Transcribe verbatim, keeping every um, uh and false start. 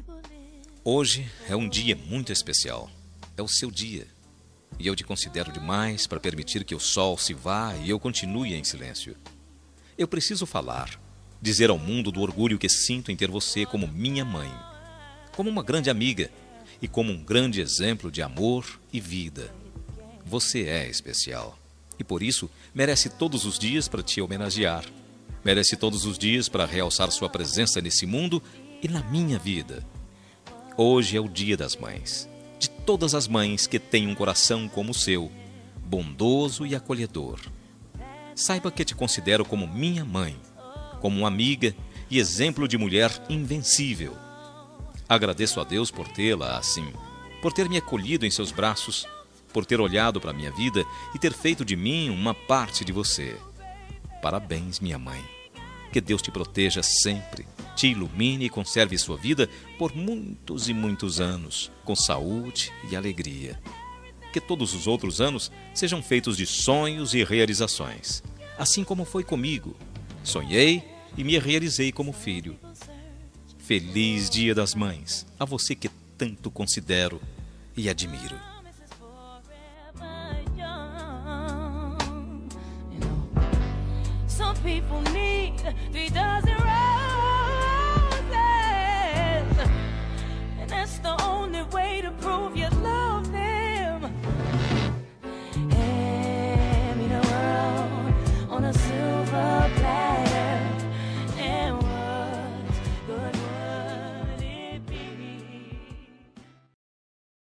Hoje é um dia muito especial. É o seu dia. E eu te considero demais para permitir que o sol se vá e eu continue em silêncio. Eu preciso falar, dizer ao mundo do orgulho que sinto em ter você como minha mãe, como uma grande amiga e como um grande exemplo de amor e vida. Você é especial e por isso merece todos os dias para te homenagear. Merece todos os dias para realçar sua presença nesse mundo e na minha vida. Hoje é o Dia das Mães, de todas as mães que têm um coração como o seu, bondoso e acolhedor. Saiba que te considero como minha mãe, como uma amiga e exemplo de mulher invencível. Agradeço a Deus por tê-la assim, por ter me acolhido em seus braços, por ter olhado para a minha vida e ter feito de mim uma parte de você. Parabéns, minha mãe. Que Deus te proteja sempre, te ilumine e conserve sua vida por muitos e muitos anos, com saúde e alegria. Que todos os outros anos sejam feitos de sonhos e realizações, assim como foi comigo. Sonhei e me realizei como filho. Feliz Dia das Mães, a você que tanto considero e admiro. Some people need three dozen roses, and that's the only way to prove you're